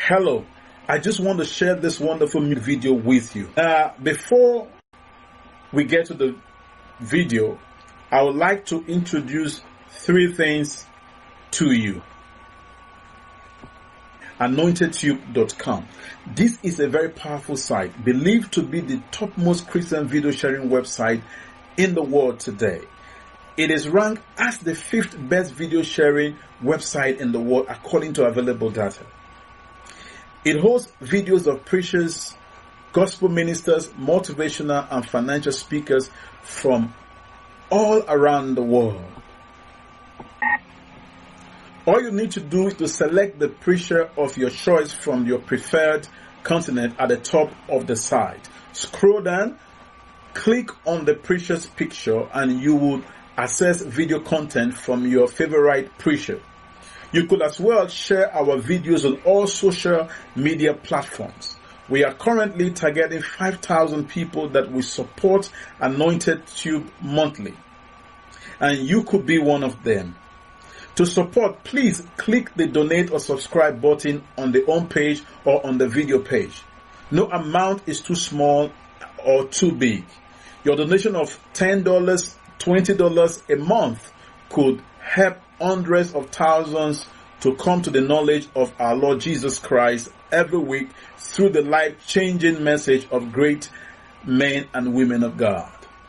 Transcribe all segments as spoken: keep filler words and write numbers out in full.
Hello, I just want to share this wonderful video with you. Uh, before we get to the video, I would like to introduce three things to you. anointed tube dot com. This is a very powerful site, believed to be the topmost Christian video sharing website in the world today. It is ranked as the fifth best video sharing website in the world according to available data. It hosts videos of preachers, gospel ministers, motivational and financial speakers from all around the world. All you need to do is to select the preacher of your choice from your preferred continent at the top of the site. Scroll down, click on the preacher's picture, and you will access video content from your favorite preacher. You could as well share our videos on all social media platforms. We are currently targeting five thousand people that will support Anointed Tube monthly, and you could be one of them. To support, please click the donate or subscribe button on the home page or on the video page. No amount is too small or too big. Your donation of ten dollars, twenty dollars a month could help hundreds of thousands to come to the knowledge of our Lord Jesus Christ every week through the life-changing message of great men and women of God.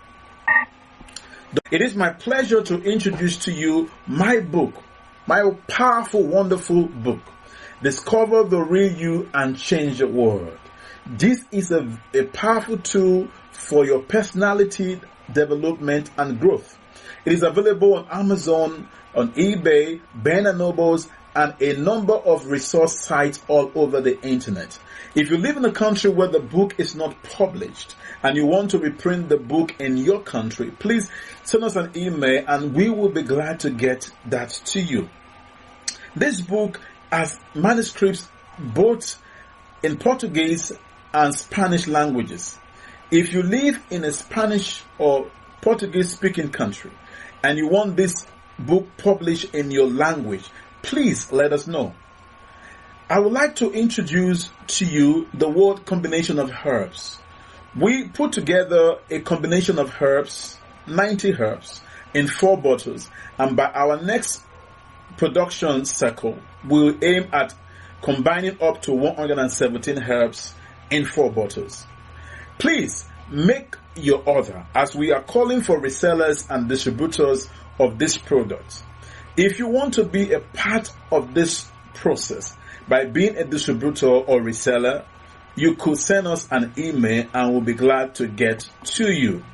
It is my pleasure to introduce to you my book, my powerful, wonderful book, Discover the Real You and Change the World. This is a, a powerful tool for your personality development and growth. It is available on Amazon, on eBay, Barnes and Nobles, and a number of resource sites all over the internet. If you live in a country where the book is not published and you want to reprint the book in your country, please send us an email and we will be glad to get that to you. This book has manuscripts both in Portuguese and Spanish languages. If you live in a Spanish or Portuguese speaking country and you want this book published in your language, please let us know. I would like to introduce to you the word combination of herbs. We put together a combination of herbs, ninety herbs, in four bottles, and by our next production cycle, we'll aim at combining up to one hundred seventeen herbs in four bottles. Please make your order, as we are calling for resellers and distributors of this product. If you want to be a part of this process by being a distributor or reseller, you could send us an email and we'll be glad to get to you.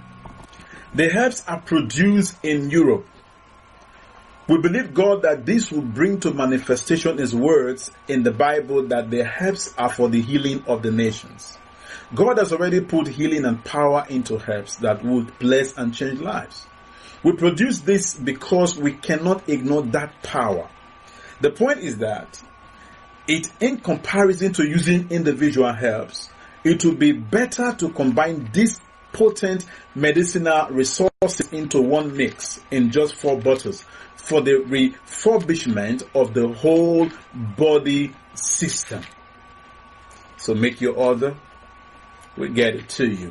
The herbs are produced in Europe. We believe God that this will bring to manifestation His words in the Bible that the herbs are for the healing of the nations. God has already put healing and power into herbs that would bless and change lives. We produce this because we cannot ignore that power. The point is that it, in comparison to using individual herbs, it would be better to combine these potent medicinal resources into one mix in just four bottles for the refurbishment of the whole body system. So make your order. We'll get it to you.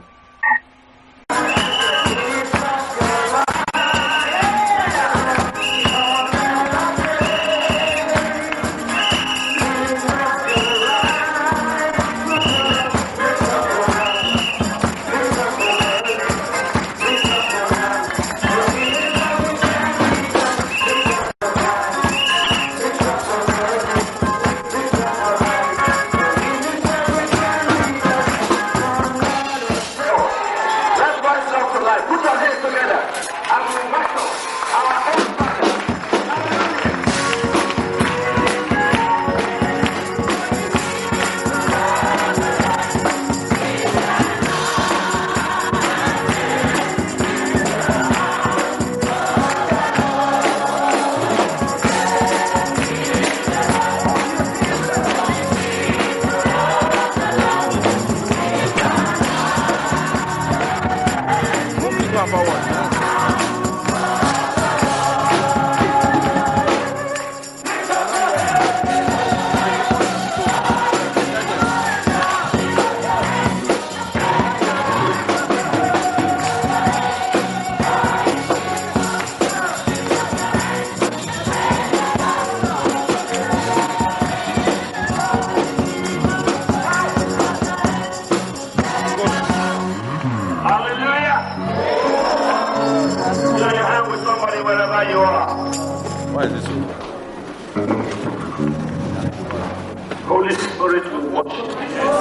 Holy Spirit, we worship you.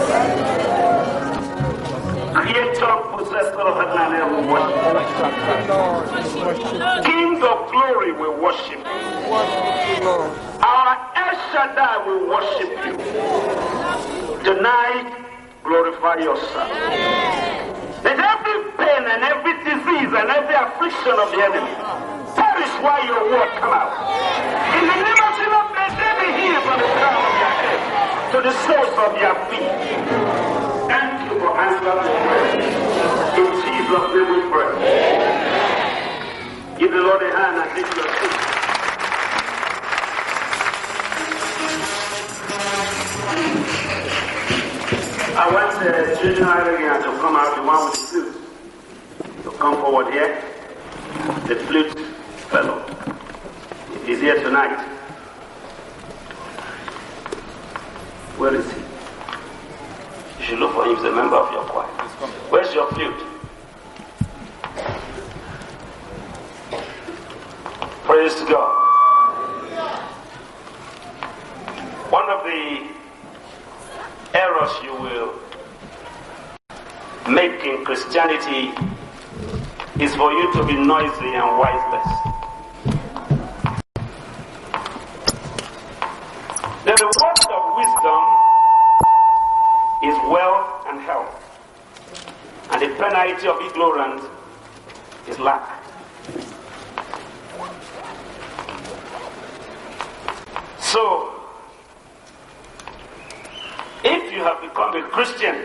Creator, possessor of heaven and earth, we worship you. King of glory, we worship you. Our El Shaddai, we worship you. Tonight, glorify yourself. Let every pain and every disease and every affliction of the enemy perish while your word come out. In the name of Jesus, may they be healed from the crown of your head to the soles of your feet. Thank you for answering the prayer. In Jesus' name we pray. Give the Lord a hand and take your seat. I want the junior again to come out, the one with the flute. To come forward here. The flute fellow. He's here tonight. Where is he? You should look for him. He's a member of your choir. Where's your flute? Praise God. One of the errors you will make in Christianity is for you to be noisy and wiseless. The reward of wisdom is wealth and health, and the penalty of ignorance is lack. So, if you have become a Christian,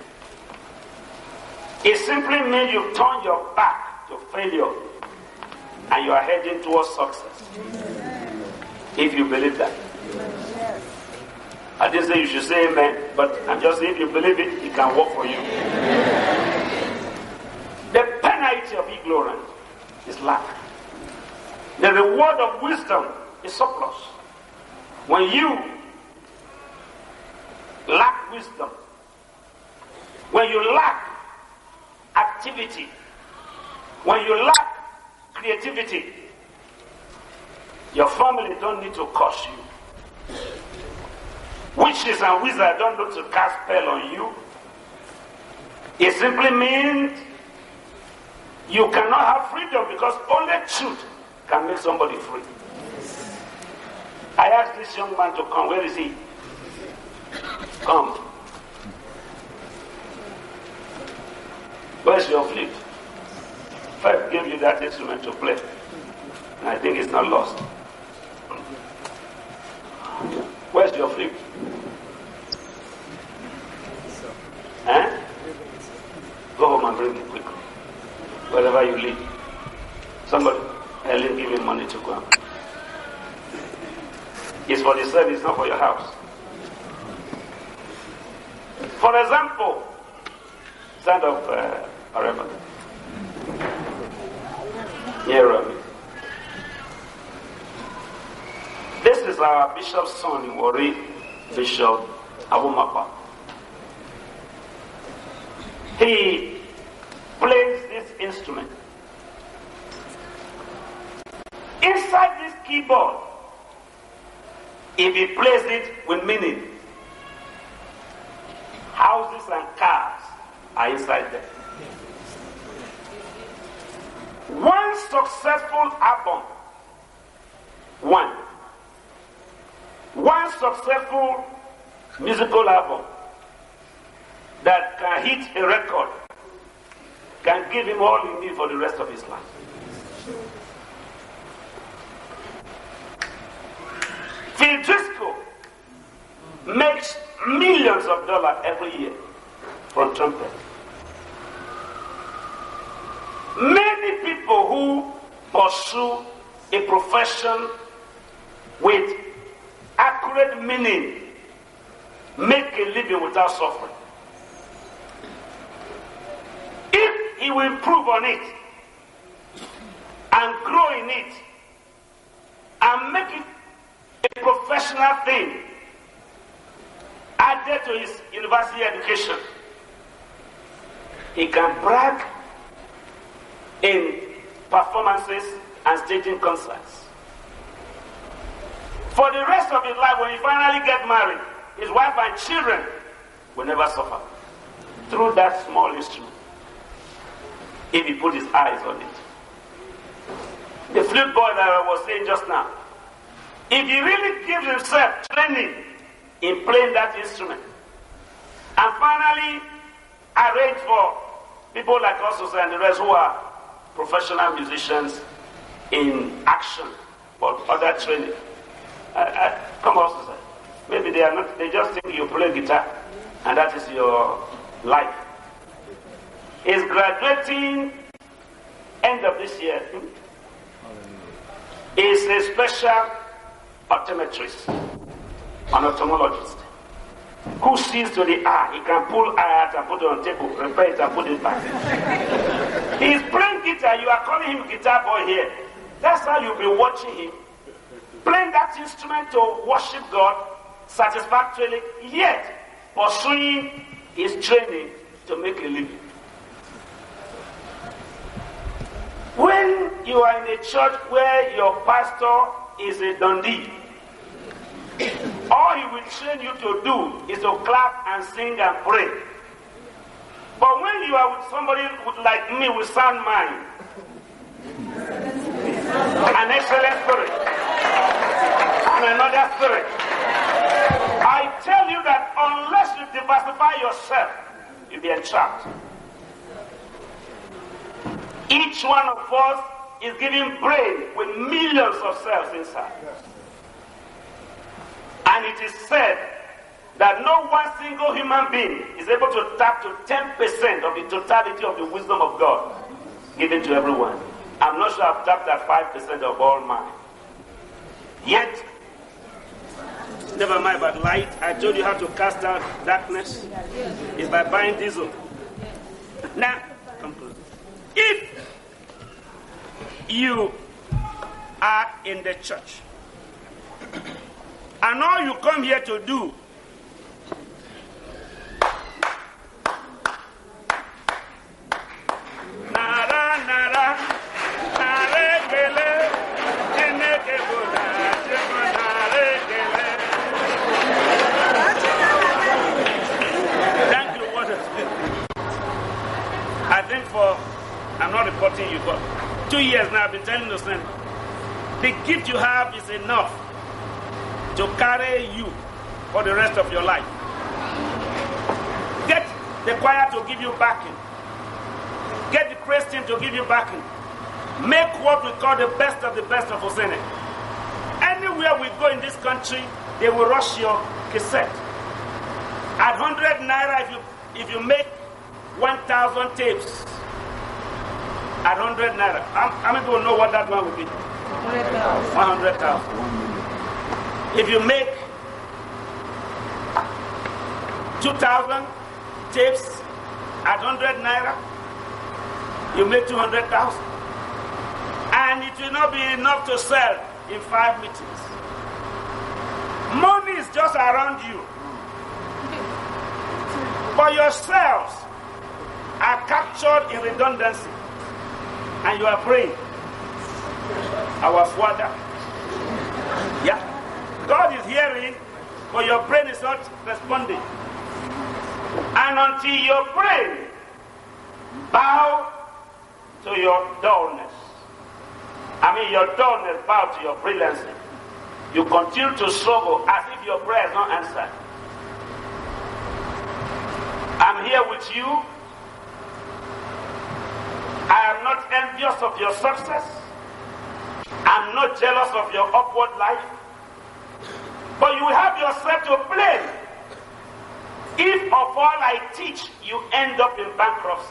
it simply means you've turned your back to failure and you are heading towards success. If you believe that. I didn't say you should say amen, but I'm just saying if you believe it, it can work for you. The penalty of ignorance is lack. The reward of wisdom is surplus. When you lack wisdom, when you lack activity, when you lack creativity, your family don't need to curse you. Witches and wizards don't need to cast spell on you. It simply means you cannot have freedom because only truth can make somebody free. I asked this young man to come. Where is he? Come. Where's your flute? Fred gave you that instrument to play. And I think it's not lost. Where's your flute? Eh? Go home and bring it quickly. Wherever you live. Somebody, Helen, give him money to go. It's for the service, not for your house. For example, stand up, uh, wherever. Here, this is our bishop's son in Warri, Bishop Abumapa. He plays this instrument. Inside this keyboard, if he plays it with meaning, houses and cars are inside there. One successful album, one, one successful musical album that can hit a record can give him all he needs for the rest of his life. Phil Driscoll makes millions of dollars every year from trumpet. Many people who pursue a profession with accurate meaning make a living without suffering. If he will improve on it and grow in it and make it a professional thing added to his university education, he can brag in performances and staging concerts. For the rest of his life, when he finally gets married, his wife and children will never suffer through that small instrument if he put his eyes on it. The flute boy that I was saying just now, if he really gives himself training in playing that instrument, and finally arrange for people like us and the rest who are professional musicians in action or other training, I, I, come on, Susan. Maybe they are not, they just think you play guitar and that is your life. Is graduating end of this year. Is a special optometrist, an ophthalmologist, who sees to the eye. He can pull eye out and put it on table, repair it and put it back. He is playing guitar. You are calling him guitar boy here. That's how you'll be watching him playing that instrument to worship God satisfactorily, yet pursuing his training to make a living. When you are in a church where your pastor is a Dundee, all he will train you to do is to clap and sing and pray. But when you are with somebody like me with sound mind, an excellent spirit, and another spirit, I tell you that unless you diversify yourself, you'll be entrapped. Each one of us is given brain with millions of cells inside. And it is said that no one single human being is able to tap to ten percent of the totality of the wisdom of God given to everyone. I'm not sure I've tapped that five percent of all mine. Yet, never mind about light. I told you how to cast out darkness is by buying diesel. Now, come close. If you are in the church and all you come here to do nara nara naregele enekebona naregele. Thank you, what I think for I'm not reporting you, but two years now I've been telling you, son, the gift you have is enough to carry you for the rest of your life. Get the choir to give you backing. Get the praise team to give you backing. Make what we call the best of the best of Osene. Anywhere we go in this country, they will rush your cassette. At one hundred naira, if you, if you make one thousand tapes, at one hundred naira. How many people know what that one would be? one hundred thousand. If you make two thousand tapes at one hundred naira, you make two hundred thousand. And it will not be enough to sell in five meetings. Money is just around you. But yourselves are captured in redundancy. And you are praying. Our Father. Yeah. God is hearing, but your brain is not responding. And until your brain bow to your dullness, I mean your dullness bow to your brilliancy, you continue to struggle as if your prayer is not answered. I'm here with you. I am not envious of your success. I'm not jealous of your upward life. But you have yourself to blame if of all I teach you end up in bankruptcy.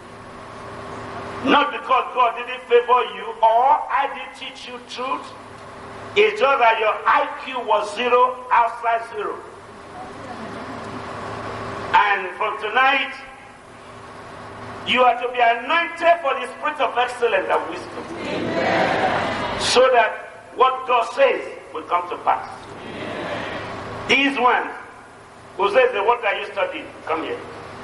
Not because God didn't favor you or I didn't teach you truth. It's just that your I Q was zero outside zero. And from tonight, you are to be anointed for the spirit of excellence and wisdom. Amen. So that what God says will come to pass. Amen. These ones who says the what are you studying? Come here.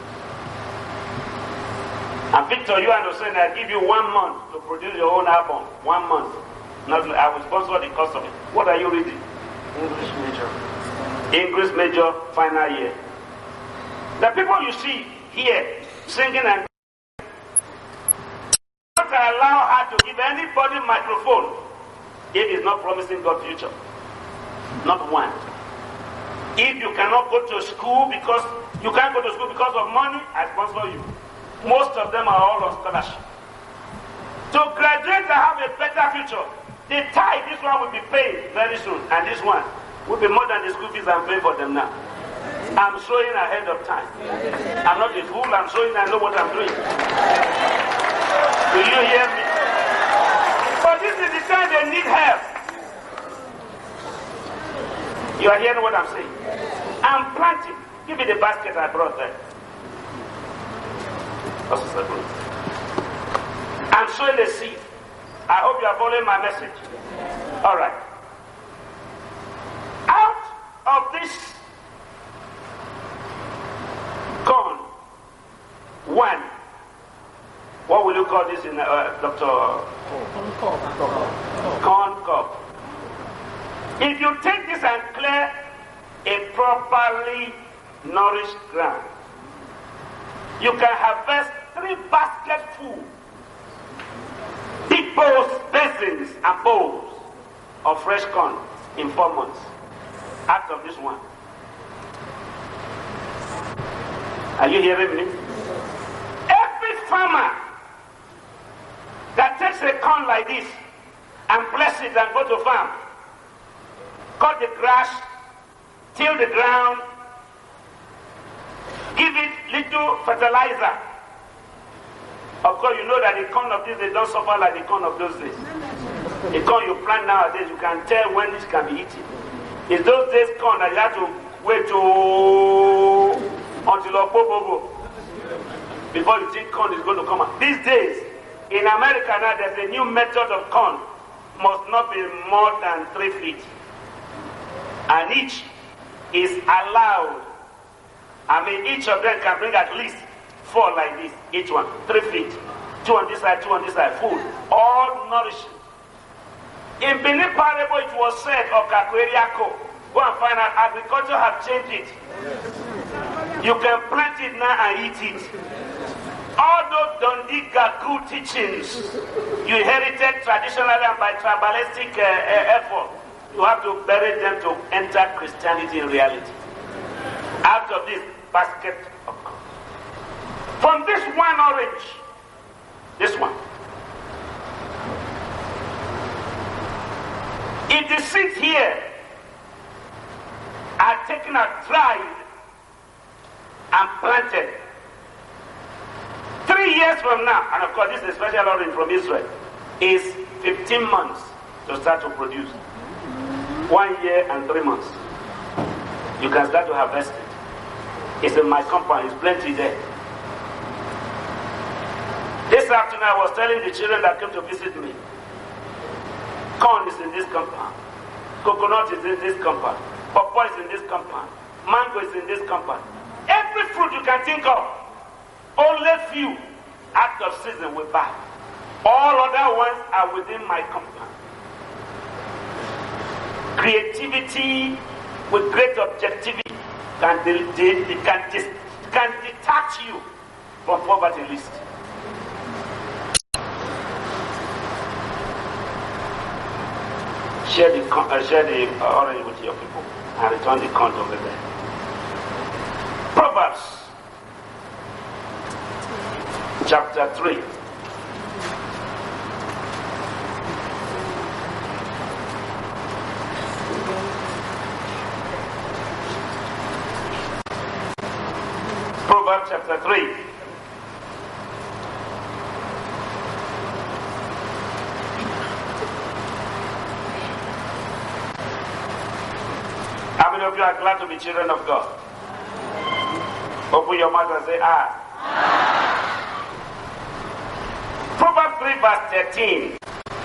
And Victor, you understand I give you one month to produce your own album. One month. Not, I will sponsor the cost of it. What are you reading? English major. English major final year. The people you see here singing and not allow her to give anybody microphone if it's not promising God future. Not one. If you cannot go to school because you can't go to school because of money, I sponsor you. Most of them are all on scholarship. To graduate and have a better future, the tithe, this one will be paid very soon, and this one will be more than the school fees I'm paying for them now. I'm showing ahead of time. I'm not a fool, I'm showing I know what I'm doing. Do you hear me? But this is the time they need help. You are hearing what I'm saying? I'm planting. Give me the basket I brought there. I'm sowing the seed. I hope you are following my message. All right. Out of this corn, one. What will you call this in uh, Doctor Corn cob. Corn cob. If you take this and clear a properly nourished ground, you can harvest three basketfuls, big bowls, basins, and bowls of fresh corn in four months. Out of this one. Are you hearing me? Every farmer that takes a corn like this and bless it and go to farm, cut the grass, till the ground, give it little fertilizer. Of course, you know that the corn of this days don't suffer like the corn of those days. The corn you plant nowadays, you can tell when it can be eaten. It's those days corn that you have to wait to until October before you think corn is going to come out. These days, in America now, there's a new method of corn. Must not be more than three feet. And each is allowed. I mean, each of them can bring at least four like this. Each one, three feet. Two on this side, two on this side. Food. All nourishing. In Benin Parable, it was said of Kakweriako. Go and find out. Agriculture have changed it. You can plant it now and eat it. All those Dundee Gaku teachings you inherited traditionally and by tribalistic uh, uh, effort, you have to bury them to enter Christianity in reality. Out of this basket of corn. From this one orange, this one. If the seeds here are taken out, dried, and planted, three years from now, and of course this is a special orange from Israel, is fifteen months to start to produce. One year and three months. You can start to harvest it. It's in my compound, it's plenty there. This afternoon I was telling the children that came to visit me, corn is in this compound, coconut is in this compound, pawpaw is in this compound, mango is in this compound. Every fruit you can think of, only few out of season will buy. All other ones are within my compound. Creativity with great objectivity can, de- de- de- can, dis- can detach you from poverty list. Share the, con- uh, share the uh, orange with your people and return the count over there. Proverbs chapter three. Proverbs chapter three. How many of you are glad to be children of God? Open your mouth and say, ah. Proverbs three verse thirteen.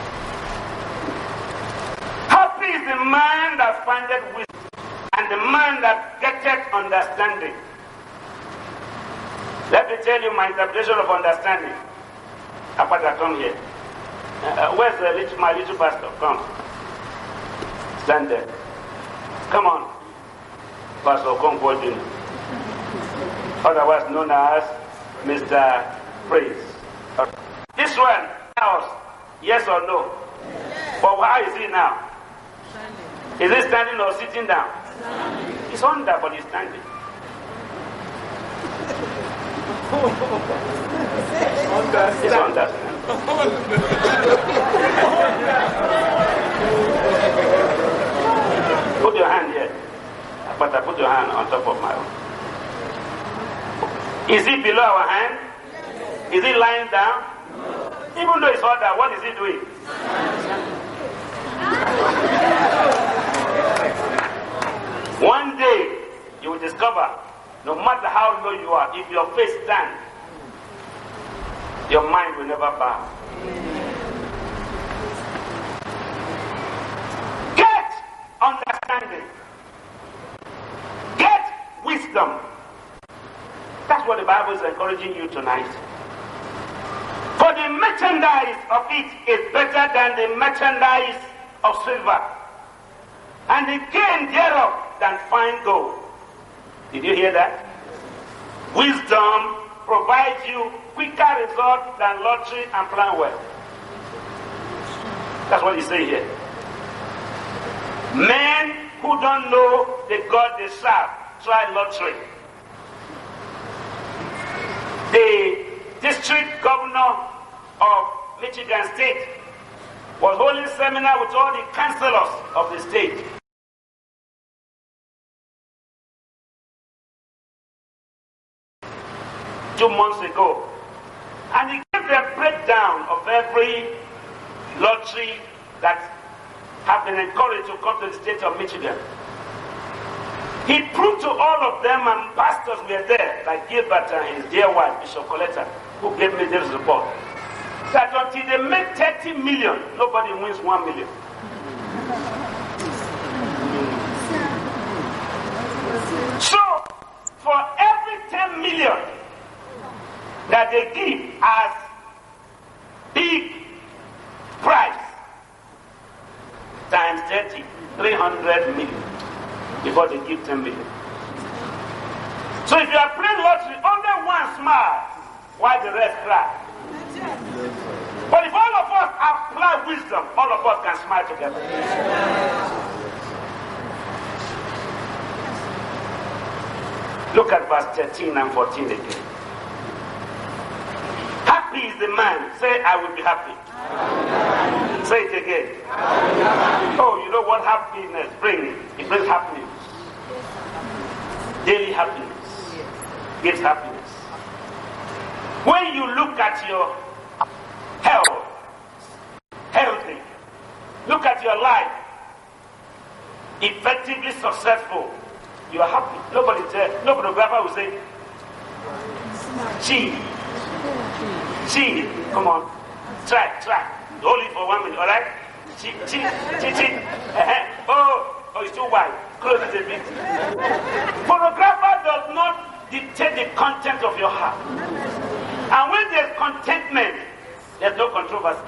Happy is the man that findeth wisdom, and the man that getteth understanding. Let me tell you my interpretation of understanding. Apata, come here. Uh, where's the little, my little pastor? Come. Stand there. Come on. Pastor Okonkwo Junior, otherwise known as Mister Praise. This one, house, yes or no? Yes. But how is he now? Standing. Is he standing or sitting down? Standing. He's under, but he's standing. He's under. Put your hand here. But I put your hand on top of my own. Is he below our hand? Is he lying down? Even though he's under, what is he doing? One day, you will discover, no matter how low you are, if your face stands, your mind will never bow. Get understanding. Get wisdom. That's what the Bible is encouraging you tonight. For the merchandise of it is better than the merchandise of silver, and the gain thereof than fine gold. Did you hear that? Wisdom provides you quicker results than lottery and plan well. That's what he says here. Men who don't know the God they serve try lottery. The district governor of Michigan State was holding a seminar with all the councillors of the state. Two months ago. And he gave them a breakdown of every lottery that have been encouraged to come to the state of Michigan. He proved to all of them, and pastors were there, like Gilbert and his dear wife, Bishop Coletta, who gave me this report, that until they make thirty million, nobody wins one million. So, for every ten million that they give as big price, times thirty, three hundred million. Before they give ten million. So if you are playing lottery, only one smiles, while the rest cry. But if all of us apply wisdom, all of us can smile together. Look at verse thirteen and fourteen again. Happy is the man. Say, I will be happy. Say it again. Oh, you know what happiness brings? It brings happiness. Daily happiness. Gives happiness. When you look at your health, healthy, look at your life, effectively successful, you are happy. Nobody says, no photographer will say, gee, gee, come on, try, try. Hold it for one minute, all right? Chee, chee, chee, chee. Uh-huh. Oh, oh, it's too wide. Close it a bit. Photographer does not dictate the content of your heart. And when there's contentment, there's no controversy.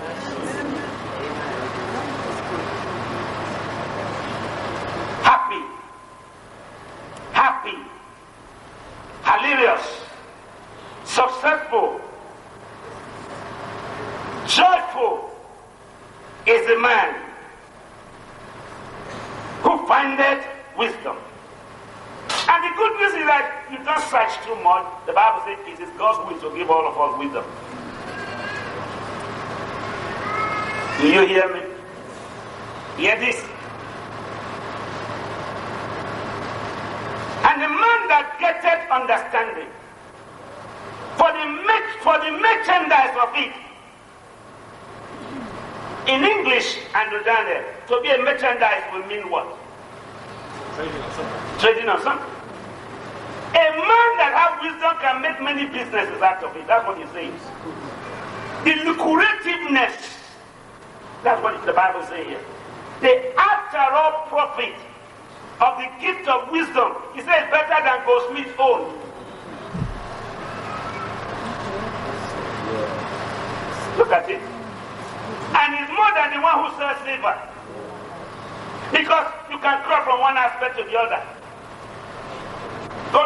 Happy, happy, hilarious, successful, joyful is the man who findeth wisdom. And the good news is that you don't search too much. The Bible says it is God's will to give all of us wisdom. Do you hear me? Hear this? And the man that getteth understanding, for the for the merchandise of it. In English, Andrew Daniel, to be a merchandise will mean what? Trading on something. Trading on something. A man that has wisdom can make many businesses out of it. That's what he says. The lucrativeness. That's what the Bible says here. The after all profit of the gift of wisdom. He says better than Goldsmith's own. Look at it. And it's more than the one who sells silver. Because you can cross from one aspect to the other.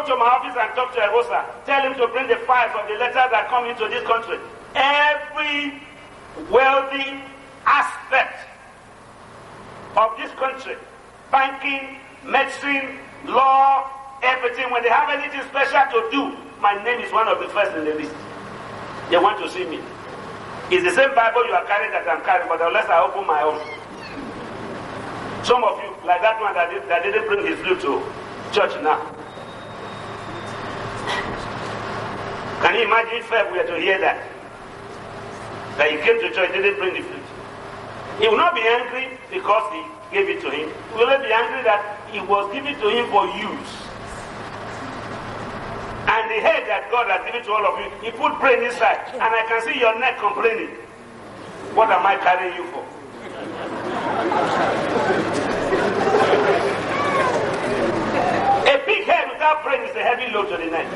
to my office and talk to Erosa. Tell him to bring the files of the letters that come into this country. Every wealthy aspect of this country, banking, medicine, law, everything, when they have anything special to do, my name is one of the first in the list. They want to see me. It's the same Bible you are carrying that I'm carrying, but unless I open my own. Some of you, like that one that, did, that didn't bring his flute to church now. Can you imagine if we were to hear that? That he came to church, didn't bring the flute. He will not be angry because he gave it to him. He will not be angry that it was given to him for use. And the head that God has given to all of you, he put brain inside. And I can see your neck complaining. What am I carrying you for? A big head without brain is a heavy load to the neck.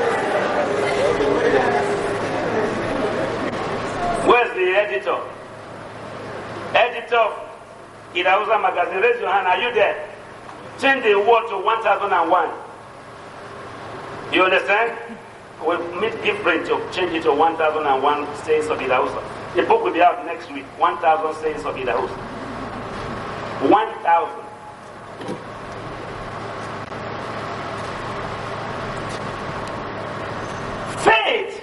Where's the editor? Editor of Idausa magazine, raise your hand. Are you there? Change the word to one thousand one. You understand? We'll meet different to change it to one thousand one sayings of Idausa. The book will be out next week. one thousand sayings of Idausa. one thousand. Faith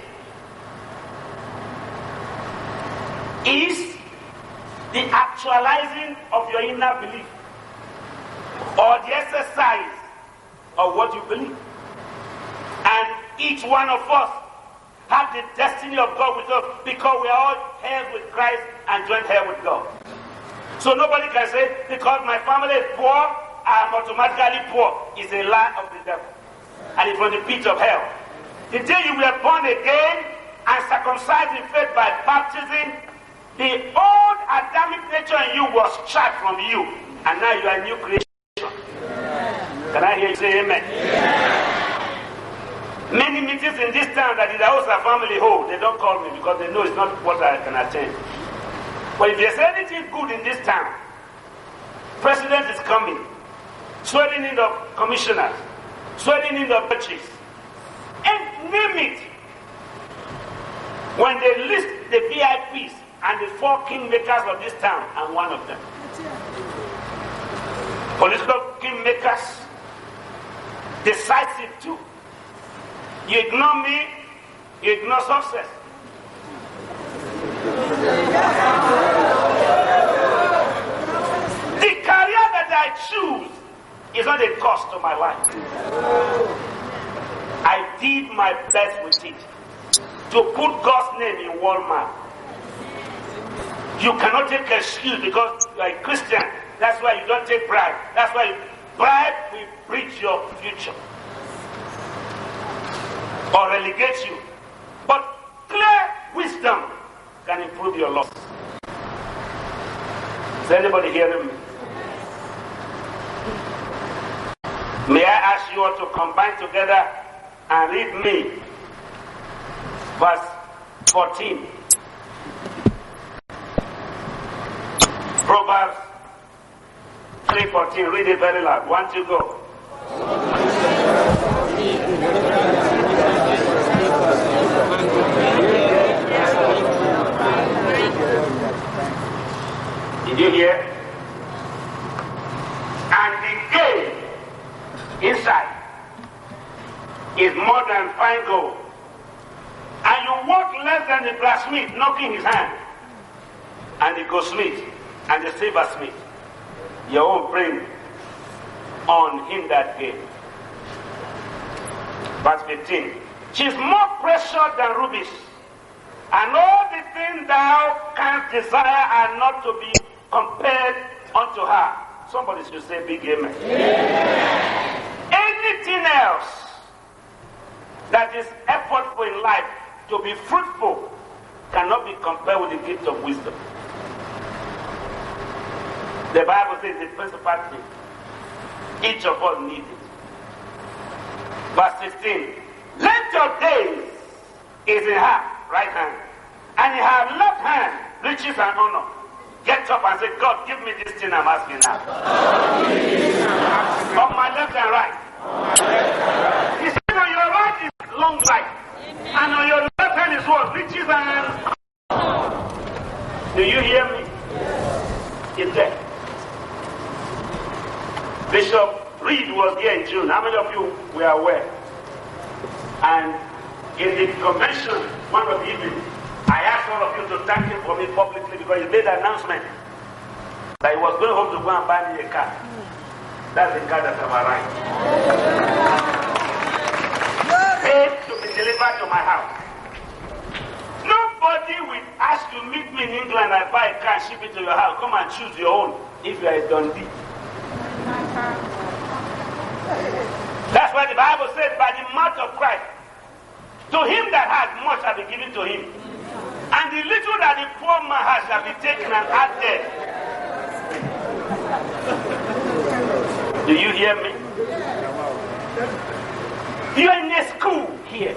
is the actualizing of your inner belief or the exercise of what you believe. And each one of us have the destiny of God with us because we are all heirs with Christ and joint heir with God. So nobody can say, because my family is poor, I am automatically poor. It's a lie of the devil. And it's from the pit of hell. The day you were born again and circumcised in faith by baptism, the old Adamic nature in you was stripped from you. And now you are a new creation. Yeah. Can I hear you say amen? Yeah. Many meetings in this town that the Idausa family hold, they don't call me because they know it's not what I can attend. But if there's anything good in this town, president is coming, swearing in of commissioners, swearing in of churches, and name it. When they list the V I Ps and the four kingmakers of this town, I'm one of them. Political kingmakers, decisive too. You ignore me, you ignore success. The career that I choose is not a cost to my life. I did my best with it to put God's name in Walmart. You cannot take excuse because you are a Christian. That's why you don't take bribe. That's why bribe will breach your future or relegate you. But clear wisdom can improve your loss. Is anybody hearing me? May I ask you all to combine together and read me verse fourteen. Proverbs three fourteen. Read it very loud. One, two, go. Did you hear? And the gain inside is more than fine gold. And you walk less than the blacksmith knocking his hand, and the goldsmith and the silversmith. Your own bring on him that gain. Verse fifteen. She is more precious than rubies, and all the things thou canst desire are not to be compared unto her. Somebody should say big amen. Yeah. Anything else that is effortful in life to be fruitful cannot be compared with the gift of wisdom. The Bible says the principal thing. Each of us needs it. Verse sixteen. Let your days is in her right hand, and in her left hand riches and honor. Get up and say, God, give me this thing I'm asking now. On my left and right. This we are aware. And in the convention, one of the evening, I asked all of you to thank him for me publicly because he made an announcement that he was going home to go and buy me a car. That's the car that I've arrived. Paid to be delivered to my house. Nobody will ask you meet me in England and buy a car and ship it to your house. Come and choose your own if you are a Dundee. That's why the Bible says, by the mouth of Christ, to him that has much shall be given to him, and the little that the poor man has shall be taken and added. Do you hear me? You're in a school here.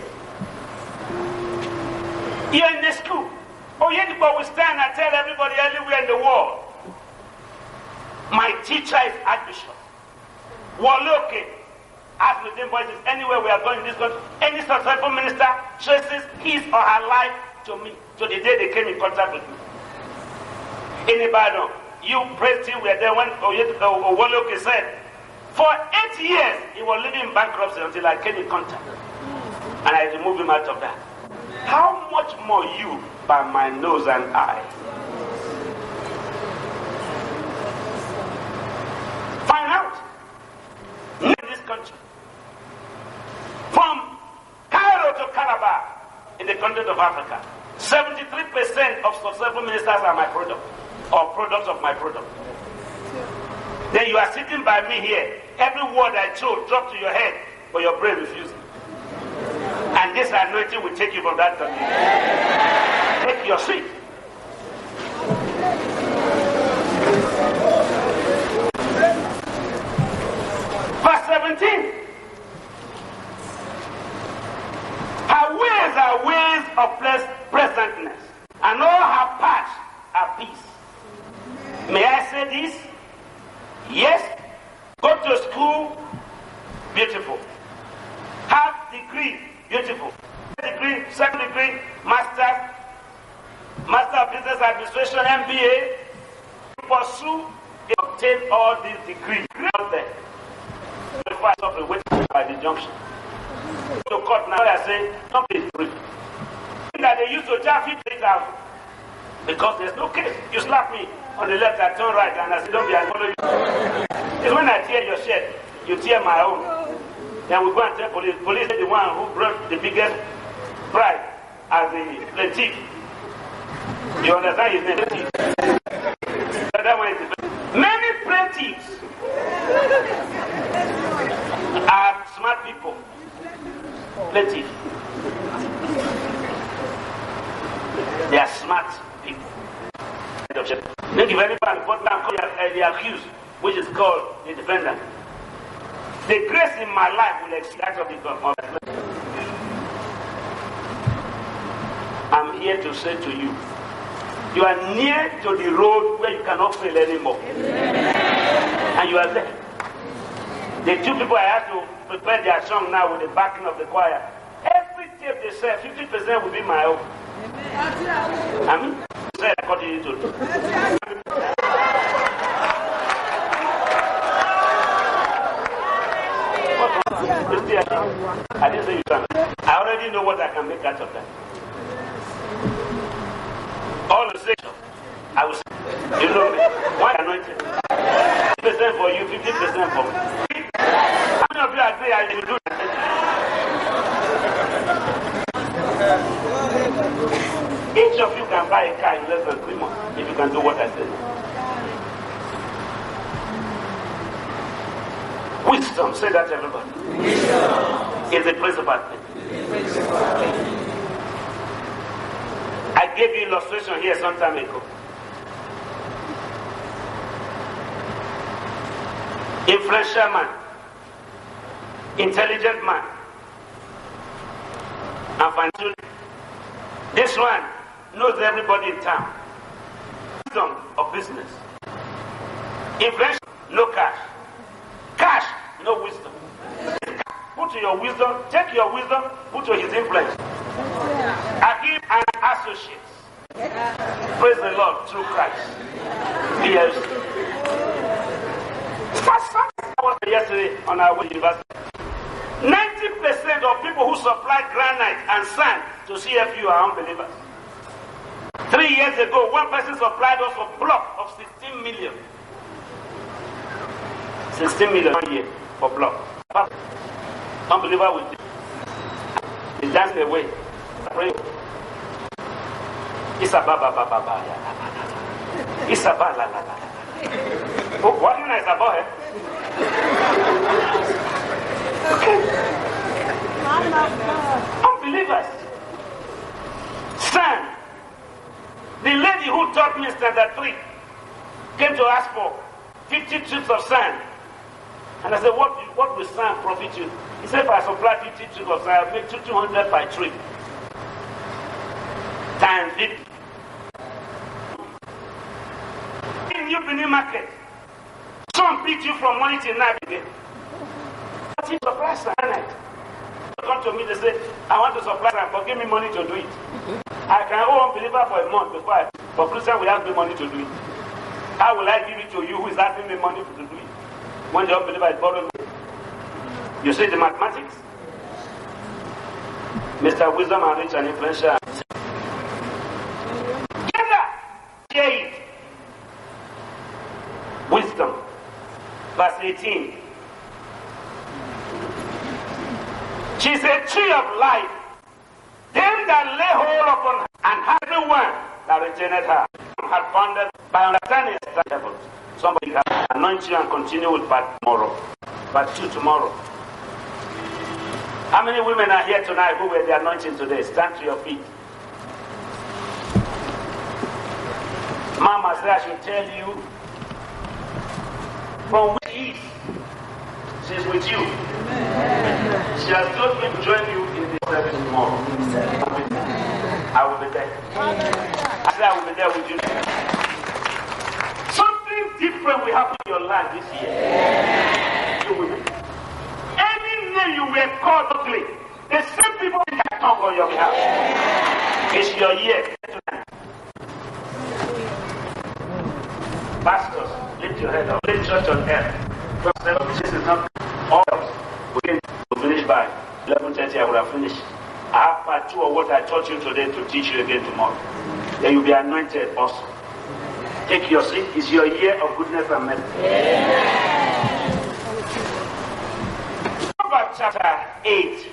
You're in the school. Oh, yeah, but we stand and tell everybody everywhere in the world. My teacher is Archbishop Waloke. As within voices, anywhere we are going in this country, any successful minister traces his or her life to me, to the day they came in contact with me. In Ibadan, you praise team were there when Waloke said, for eight years he was living in bankruptcy until I came in contact. And I removed him out of that. How much more you by my nose and eye? Find out. In this country. From Cairo to Calabar in the continent of Africa, seventy-three percent of successful ministers are my product, or products of my product. Then you are sitting by me here. Every word I told drop to your head, but your brain refuses. And this anointing will take you from that country. Take your seat. Verse seventeen. Her ways are ways of pleasantness, and all her paths are peace. May I say this? Yes. Go to school, beautiful. Have degree, beautiful. Degree, second degree, master, master of business administration, M B A. Pursue, obtain all these degrees. Not there. By the junction. To court now, I say, don't be free. That they used to charge fifty thousand because there's no case. You slap me on the left, I turn right, and I say, don't be, I follow you. It's when I tear your shirt, you tear my own. Then we go and tell police. Police is the one who brought the biggest prize as the plaintiff. You understand his name? Plaintiff. That one is the many plaintiffs are smart people. Plaintiff. They are smart people. They give anybody but now the accused, which is called the defendant. The grace in my life will exceed that of the God. I'm here to say to you, you are near to the road where you cannot fail anymore. And you are there. The two people I have to prepare their song now with the backing of the choir. Every tape they say, fifty percent will be my own. I mean, say according to do. I didn't say you can. I already know what I can make out of that. All the six, I will say, you know me, one anointed. fifty percent for you, fifty percent for me. How many of you agree I will do that? Each of you can buy a car in less than three months if you can do what I said. Wisdom, say that everybody. Wisdom is the principal thing. I gave you illustration here some time ago. Influential man, intelligent man, and financial. This one knows everybody in town. Wisdom of business. Influential, no cash. Cash, no wisdom. Put to your wisdom, take your wisdom, put to his influence. Akim and associates. Praise the Lord through Christ. Yes. First, I was yesterday on our way to university. Nine supply granite and sand to C F U are unbelievers. Three years ago, one person supplied us a block of sixteen million. sixteen million a year for block. Unbeliever with it. He danced away. Pray. Isababa baba baba. Isababa la la la. Oh, what do you know is about it? Okay. Unbelievers. Sand. The lady who taught me standard three came to ask for fifty trips of sand. And I said, what, what will sand profit you? He said, if I supply fifty trips of sand, I'll make two hundred by trip. Times fifty. In New Benin market, some beat you from morning till night again. But you supply sand. They come to me, they say, I want to supply sand, but give me money to do it. I can owe unbeliever for a month before I, for Christian will ask me money to do it. How will I give it to you who is asking me money to do it? When the unbeliever is borrowing me. You see the mathematics? Mister Wisdom and Rich and Influential. Together, hear it. Wisdom. Verse eighteen. She said, tree of life. Them that lay hold upon her, and everyone that retained her had founded by understanding the heavens. Somebody can anoint you and continue with part tomorrow. Part two tomorrow. How many women are here tonight who were the anointing today? Stand to your feet. Mama said I should tell you from which east she's with you. Amen. She has told me to join you in the service tomorrow. I will be there. I said I will be there with you. Something different will happen in your life this year. You will. Any name you were called ugly, the same people that talk on your behalf. It's your year. Pastors, lift your head up. Lift church on earth. This is not all. We will finish by eleven thirty. I would have finished. I have part two of what I taught you today to teach you again tomorrow. Then you'll be anointed also. Take your seat. It's your year of goodness and mercy. Proverbs chapter eight.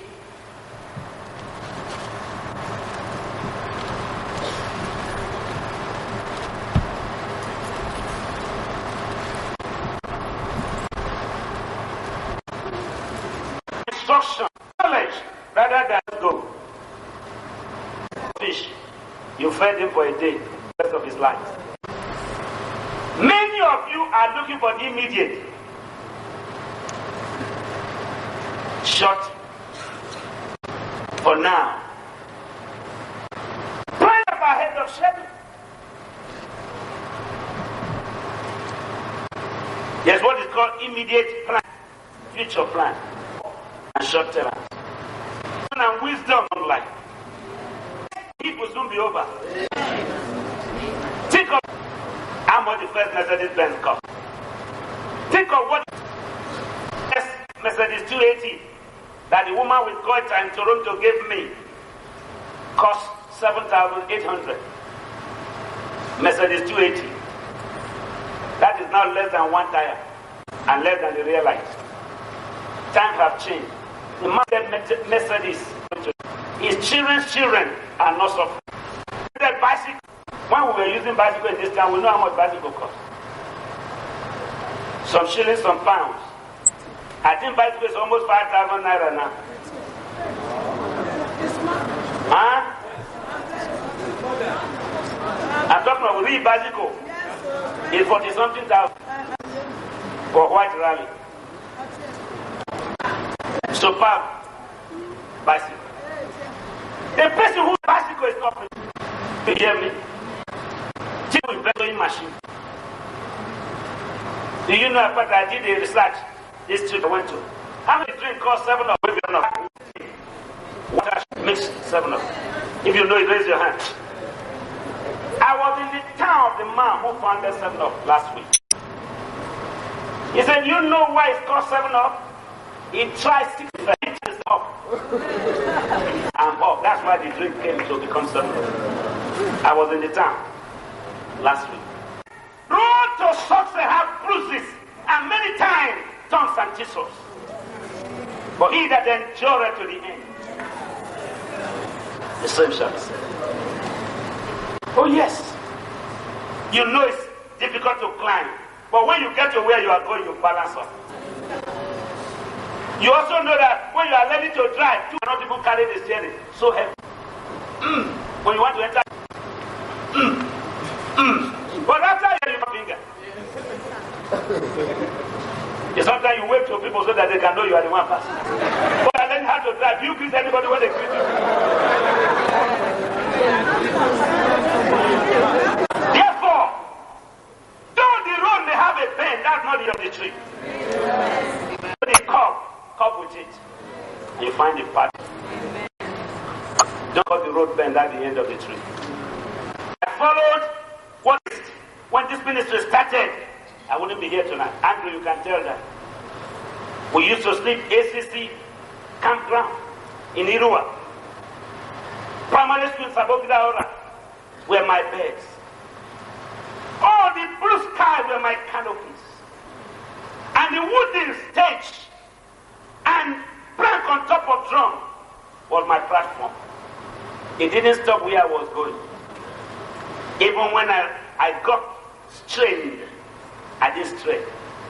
Instruction, knowledge, rather than go. Fish, you fed him for a day, the rest of his life. Many of you are looking for the immediate. Short for now. Plan up ahead of schedule. There's what is called immediate plan, future plan. And short term. And wisdom of life. It will soon be over. Think of how much the first Mercedes Benz cost. Think of what the first Mercedes two eighty that the woman with goiter in Toronto gave me cost seven thousand eight hundred. Mercedes two eighty. That is now less than one tire and less than the real light. Times have changed. The man said Mercedes, his children's children are not suffering. That bicycle, when we were using bicycle in this time, we know how much bicycle costs. Some shillings, some pounds. I think bicycle is almost five thousand naira now. Huh? I'm talking about real bicycle. It's forty something thousand for white rally. Superb bicycle. The person whose bicycle is stopping, you hear me? Think with vending machine. Do you know about I did a research this trip I went to? How many drink cost seven up? Water mix seven up. If you know it, raise your hand. I was in the town of the man who founded seven up last week. He said, you know why it cost seven up? He tried six inches up. That's why the drink came to become something. I was in the town last week. Road to success have bruises and many times thorns and thistles. But he that endureth to the end, the same shall be saved. Oh yes, you know it's difficult to climb, but when you get to where you are going, you balance up. You also know that when you are ready to drive, you cannot even carry the steering, so heavy. Mm. When you want to enter, mm. Mm. But after you have your finger. Sometimes you wave to people so that they can know you are the one passing. But I learned how to drive. Do you greet anybody when they greet you? Therefore, though the road may have a bend, that's not the end of the tree. The curve, curve with it. And you find the path. Don't cut the road bend at the end of the tree. I followed what when this ministry started. I wouldn't be here tonight. Andrew, you can tell that. We used to sleep A C C campground in Irua. Primary school in Sabogidaora were my beds. All the blue sky were my canopies. And the wooden stage and plank on top of drum was my platform. It didn't stop where I was going. Even when I, I got strained, I didn't strain.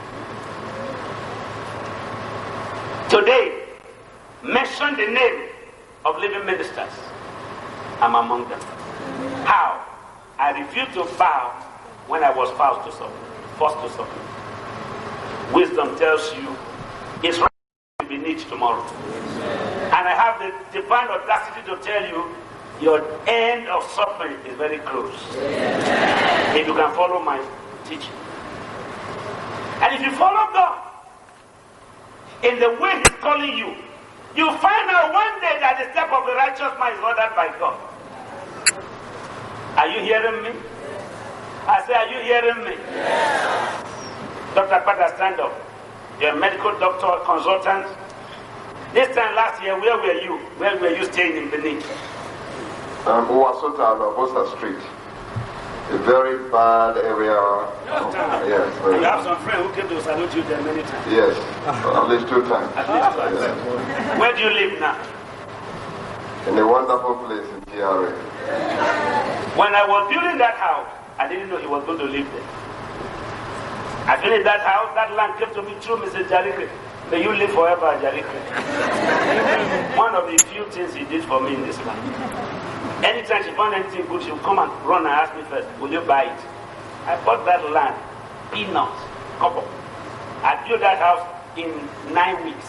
Today, mention the name of living ministers. I'm among them. How? I refused to bow when I was forced to suffer. Forced to suffer. Wisdom tells you it's right to be neat tomorrow. And I have the divine audacity to tell you your end of suffering is very close. If you can follow my teaching. And if you follow God in the way He's calling you, you'll find out one day that the step of the righteous man is ordered by God. Are you hearing me? I say, are you hearing me? Yeah. Doctor Pata, stand up. You're a medical doctor, consultant. This time last year, where were you? Where were you staying in Benin? Um, Uwasota, Augusta Street. A very bad area. No, yes. You have some friend who came to salute you there many times. Yes, at least two times. At least twice. Yes. Where do you live now? In a wonderful place in T R A. When I was building that house, I didn't know he was going to live there. I finished that house, that land came to me through Mister Jarike. May you live forever, Jarike. One of the few things he did for me in this land. Anytime she found anything good, she would come and run and ask me first, will you buy it? I bought that land, peanuts, couple. I built that house in nine weeks.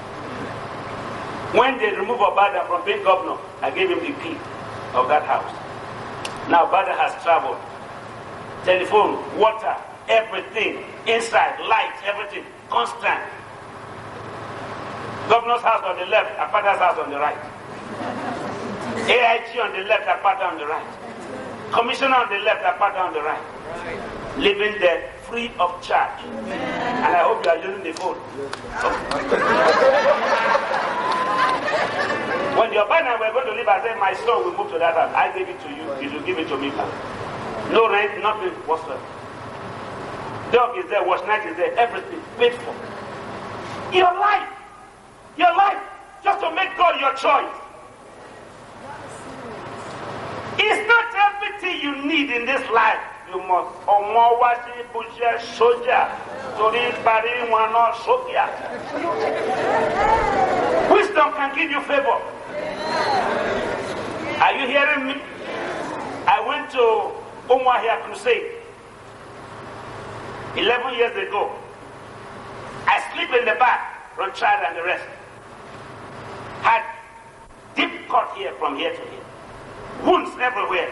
When they removed Obada from being governor, I gave him the key of that house. Now Obada has traveled. Telephone, water, everything, inside, light, everything, constant. Governor's house on the left, Apada's house on the right. A I G on the left, Apada on the right. Commissioner on the left, Apada on the right. Living there free of charge. And I hope you are using the phone. When the Obana were going to live, I said, my son will move to that house. I gave it to you, you will give it to me back. No rent, nothing whatsoever. Dog is there, wash night is there, everything paid for. Your life, your life, just to make God your choice. It's not everything you need in this life. You must omowasi bushe soja tori bari wano sokia. Wisdom can give you favor. Are you hearing me? I went to Umuahia Crusade eleven years ago. I sleep in the back, run child and the rest. Had deep cut here from here to here. Wounds everywhere.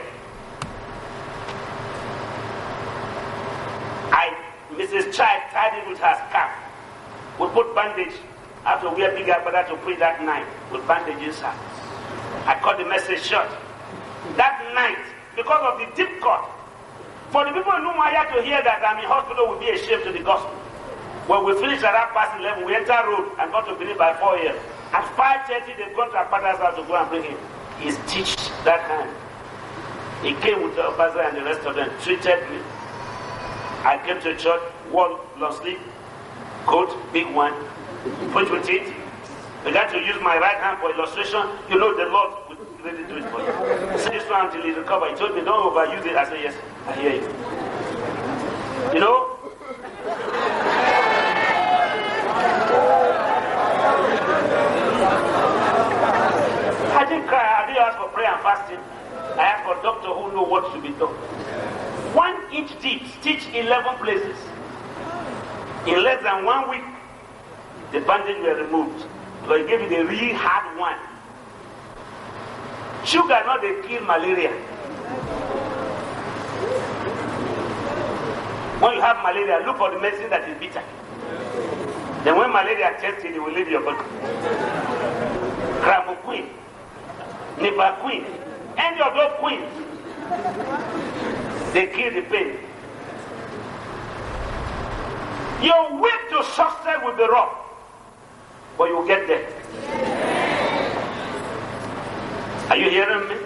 I, Missus Child, tied it with her scarf. We put bandage. I have to wear big abada to pray that night with bandage inside. I cut the message short. That night, because of the deep cut, for the people in Umuahia to hear that I'm in hospital will be a shame to the gospel. When we finish at half past eleven, we enter road and got to Benin by four a.m. At five thirty, they've gone to Apada's house to go and bring him. he stitched that hand. He came with the officer and the rest of them, treated me. I came to church, wore long sleeve, coat, big one, put with it. Began to use my right hand for illustration. You know the Lord would really do it for you. He said this one until he recovered. He told me, don't overuse it. I said, yes, I hear you. You know? I didn't cry. I didn't ask for prayer and fasting. I asked for a doctor who knew what should be done. One inch deep, stitch eleven places. In less than one week, the bandage were removed. So he gave me the really hard one. Sugar not they kill malaria. When you have malaria, look for the medicine that is bitter. Then when malaria tests it, it will leave your body. Cramoquin, Nevaquin, any of those queens, they kill the pain. Your way to success will be rough, but you will get there. Are you hearing me?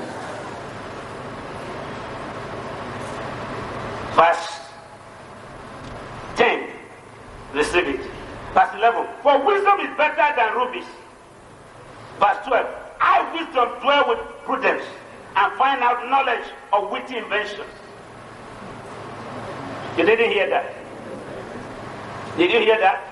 Verse ten, receive it. Verse eleven, for wisdom is better than rubies. Verse twelve, I wisdom dwell with prudence and find out knowledge of witty inventions. You didn't hear that? Did you hear that?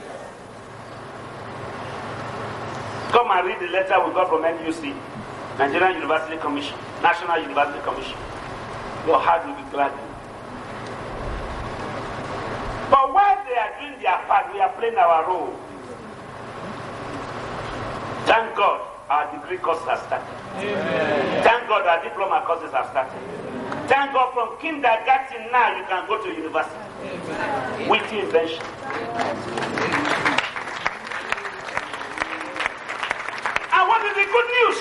Come and read the letter we got from N U C, Nigerian University Commission, National University Commission. Your heart will be glad. But while they are doing their part, we are playing our role. Thank God our degree courses have started. Amen. Thank God our diploma courses have started. Thank God from kindergarten now you can go to university. Amen. With invention. And what is the good news?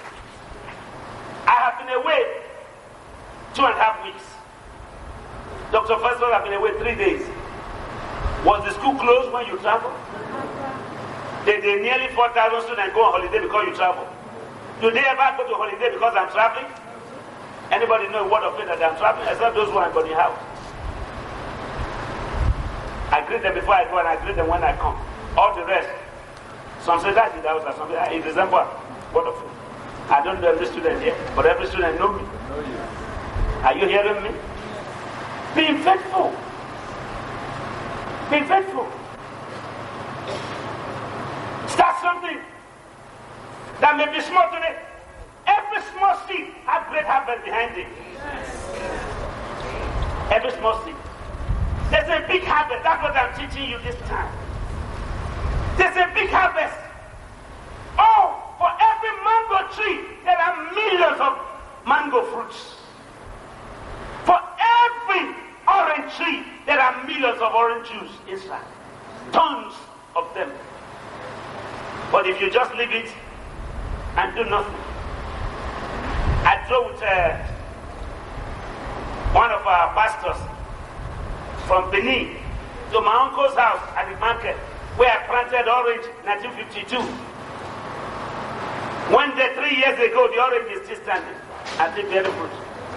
I have been away two and a half weeks. Doctor Festival have been away three days. Was the school closed when you travel? Did they nearly four thousand students go on holiday because you travel? Do they ever go to holiday because I'm traveling? Anybody know what of it that I'm traveling? Except those who are in body house. I greet them before I go and I greet them when I come. All the rest. Some say that in the house, some say in December. What of it? I don't know every student here, but every student know me. Are you hearing me? Be faithful. Be faithful. Start something that may be small today. Every small seed has great harvest behind it. Every small seed. There's a big harvest. That's what I'm teaching you this time. There's a big harvest. Oh, for every mango tree, there are millions of mango fruits. For every orange tree, there are millions of orange juice inside. Tons of them. But if you just leave it and do nothing. I drove with uh, one of our pastors from Benin to my uncle's house at the market where I planted orange in nineteen fifty-two. One day, three years ago, the orange is still standing and still bearing fruit.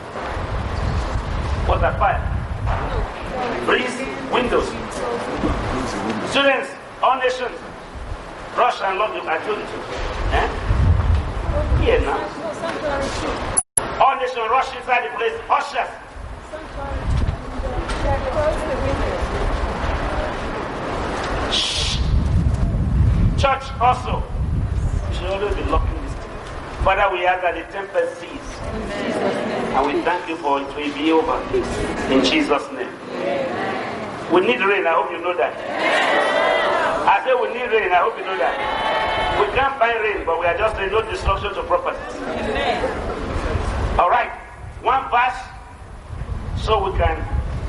Was a fire. Breeze, windows. Students, all nations, Russia and London, I told you to. Eh? Here now. All nations rush inside the place, ushers. Shh. Church also. We should always be locking this thing. Father, we ask that the tempest cease. And we thank you for it will be over. In Jesus' name. We need rain, I hope you know that. I say we need rain, I hope you know that. We can't find rain, but we are just saying no destruction to properties. Alright, one verse so we can.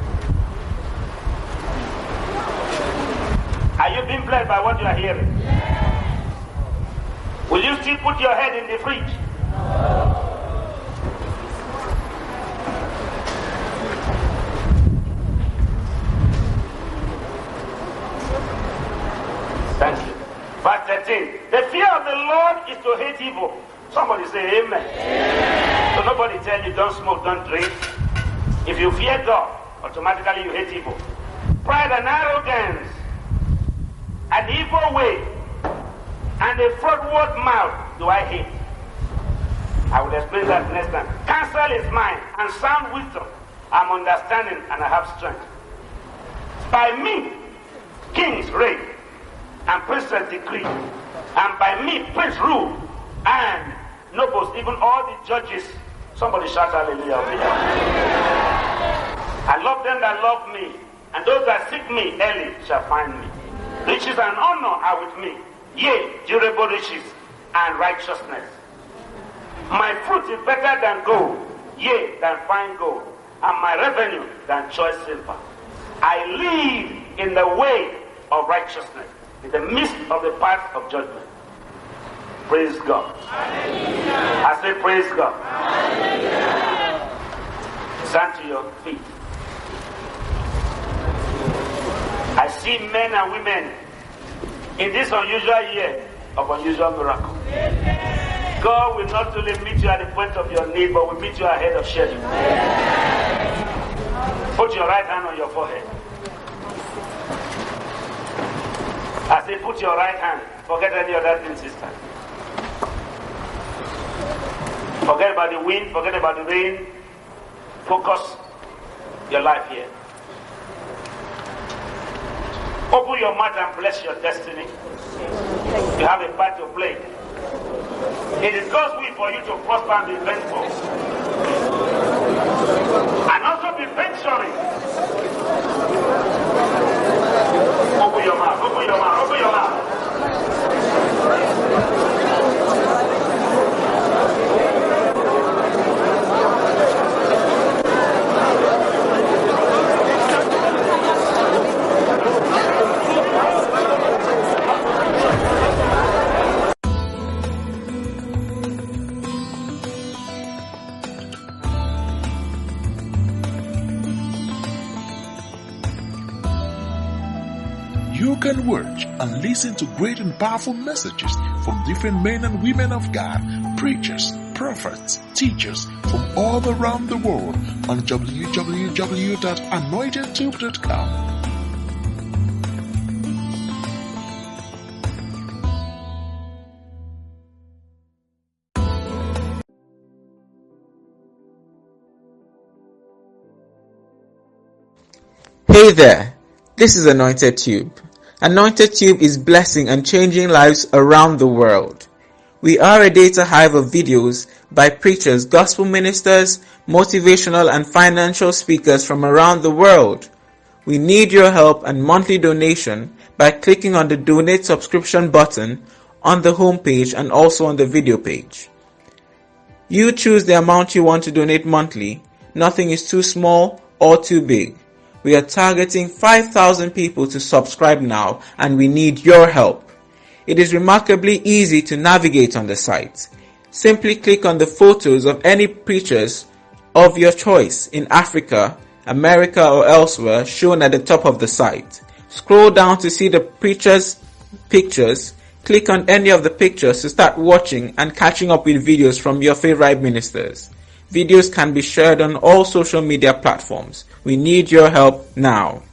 Are you being blessed by what you are hearing? Will you still put your head in the fridge? Thank you. Verse thirteen. The fear of the Lord is to hate evil. Somebody say amen. Amen. So nobody tell you don't smoke, don't drink. If you fear God, automatically you hate evil. Pride and arrogance, an evil way, and a fraudulent mouth do I hate. I will explain that next time. Counsel is mine, and sound wisdom. I'm understanding, and I have strength. By me, kings reign, and princes decree, and by me, prince rule, and nobles, even all the judges. Somebody shout hallelujah over here. I love them that love me, and those that seek me early shall find me. Riches and honor are with me, yea, durable riches and righteousness. My fruit is better than gold, yea, than fine gold, and my revenue than choice silver. I live in the way of righteousness, in the midst of the path of judgment. Praise God. Hallelujah. I say praise God. Hallelujah. Stand to your feet. I see men and women in this unusual year of unusual miracle. God will not only meet you at the point of your need, but will meet you ahead of schedule. Put your right hand on your forehead. I say put your right hand. Forget any other thing, sister. Forget about the wind, forget about the rain. Focus your life here. Open your mouth and bless your destiny. You have a part to play. It is God's will for you to prosper and be thankful. And also be venturing. Open your mouth, open your mouth, open your mouth. You can watch and listen to great and powerful messages from different men and women of God, preachers, prophets, teachers from all around the world on w w w dot anointed tube dot com. Hey there, this is Anointed Tube. Anointed Tube is blessing and changing lives around the world. We are a data hive of videos by preachers, gospel ministers, motivational and financial speakers from around the world. We need your help and monthly donation by clicking on the donate subscription button on the homepage and also on the video page. You choose the amount you want to donate monthly. Nothing is too small or too big. We are targeting five thousand people to subscribe now, and we need your help. It is remarkably easy to navigate on the site. Simply click on the photos of any preachers of your choice in Africa, America or elsewhere shown at the top of the site. Scroll down to see the preachers' pictures. Click on any of the pictures to start watching and catching up with videos from your favorite ministers. Videos can be shared on all social media platforms. We need your help now.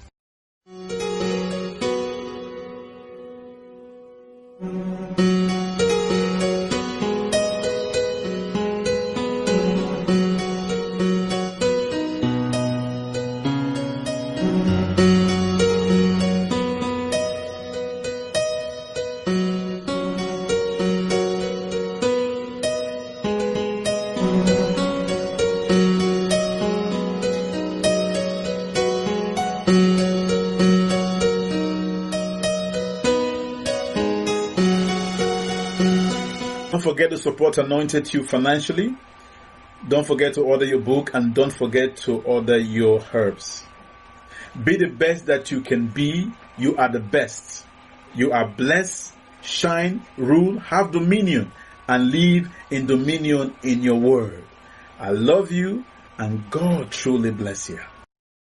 Don't forget to support Anointed Tube financially. Don't forget to order your book, and don't forget to order your herbs. Be the best that you can be. You are the best. You are blessed, shine, rule, have dominion, and live in dominion in your word. I love you, and God truly bless you.